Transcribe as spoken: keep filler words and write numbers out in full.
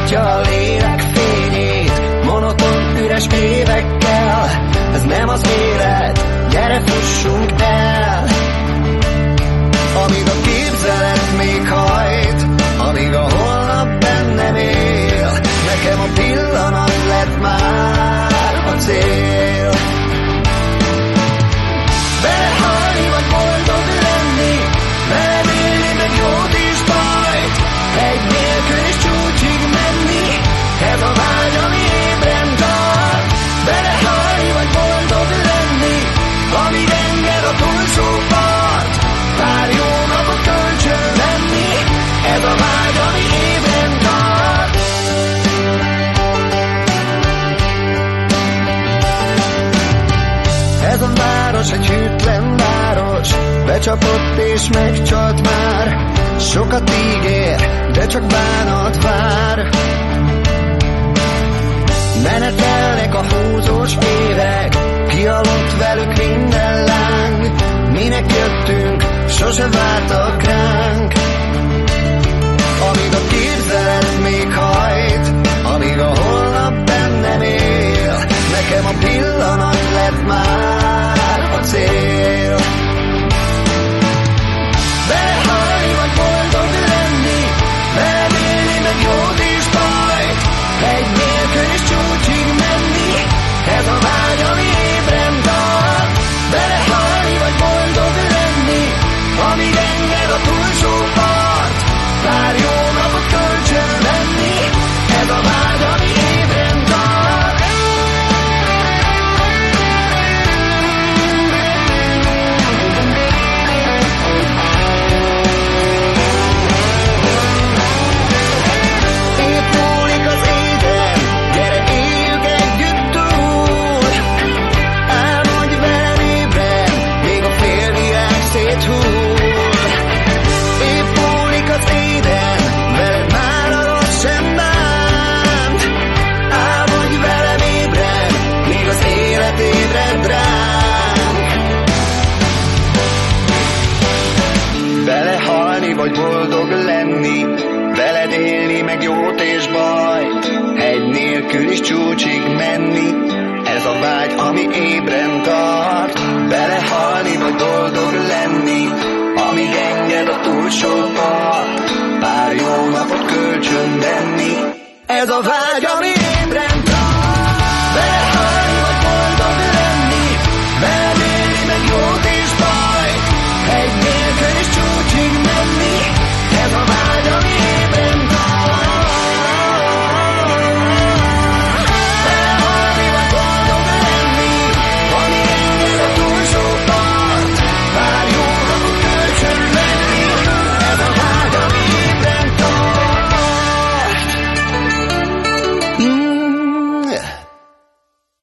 elpusztítja a lélek fényét, monoton üres évekkel. Ez nem az élet, gyere fussunk el. Amíg a képzelet még hajt, amíg a holnap bennem él, nekem a pillanat lett már a cél. Belehalni vagy boldog lenni, veled élni meg jót és bajt, egy nélkül és csúcsig menni, ez a vágy, ami ébren tart. Belehalni vagy boldog lenni, amíg enged a túlsó part, pár jó napot kölcsön venni, ez a vágy, ami ébren tart. Ez a város egy hűtlen város, becsapott és megcsalt már. Sokat ígér, de csak bánat vár. Menetelnek a húzós évek, kialudt velük minden láng. Minek jöttünk, sose vártak ránk. Amíg a képzelet még hajt, amíg a holnap bennem él, nekem a pillanat lett már a cél. Belehalni vagy boldog lenni, veled élni meg jót és bajt, egy nélkül és csúcsig menni, ez a vágy, ami ébren tart. Belehalni vagy boldog lenni, amíg enged a túlsó part, pár jó napot kölcsön venni, ez a vágy, ami ébren tart. Épp múlik az éden, gyere éljük együtt túl. Álmodj velem ébren, még a félvilág széthull. Épp múlik az éden, veled már a rossz sem bánt. Álmodj velem ébren, még az élet ébred ránk. Belehalni vagy boldog lenni, veled élni meg jót és bajt, egy nélkül is csúcsig menni, ez a vágy, ami ébren tart. Belehalni vagy boldog lenni, amíg enged a túlsó part, pár jó napot kölcsön venni, ez a vágy, ami